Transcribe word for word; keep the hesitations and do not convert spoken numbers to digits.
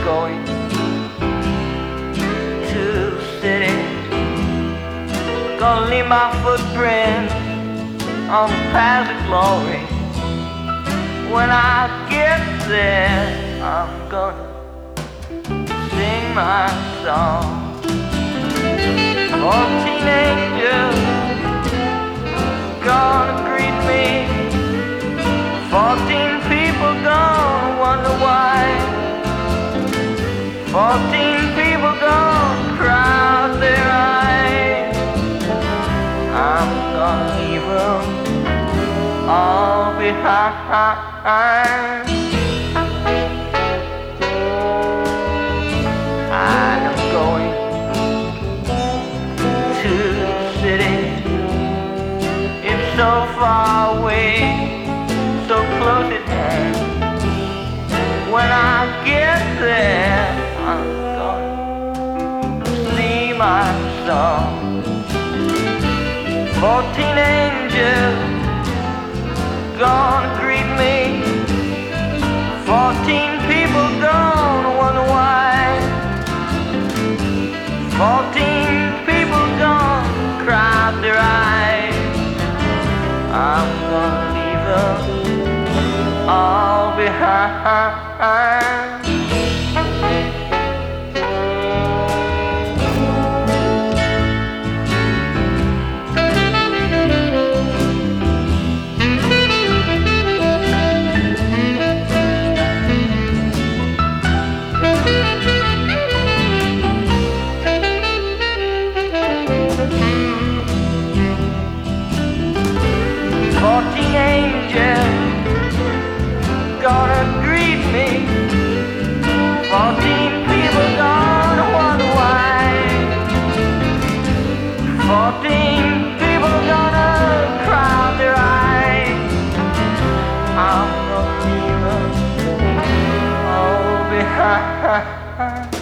going to the city. Gonna leave my footprint on the path of glory. When I get there, I'm gonna sing my song. Fourteen angels gonna greet me. Fourteen people gonna wonder why. Fourteen people gonna crowd their eyes. I'm gonna leave them all behind. I'm going to the city. It's so far away, so close at hand. When I get there, I'm gonna see my song. Fourteen angels gonna greet me. Fourteen people gonna wonder why. Fourteen people gonna cry their eyes. I'm gonna leave them all behind. Fourteen angels gonna greet me. Fourteen people gonna wonder why. Fourteen people gonna cry their eyes. I'm gonna leave them all behind.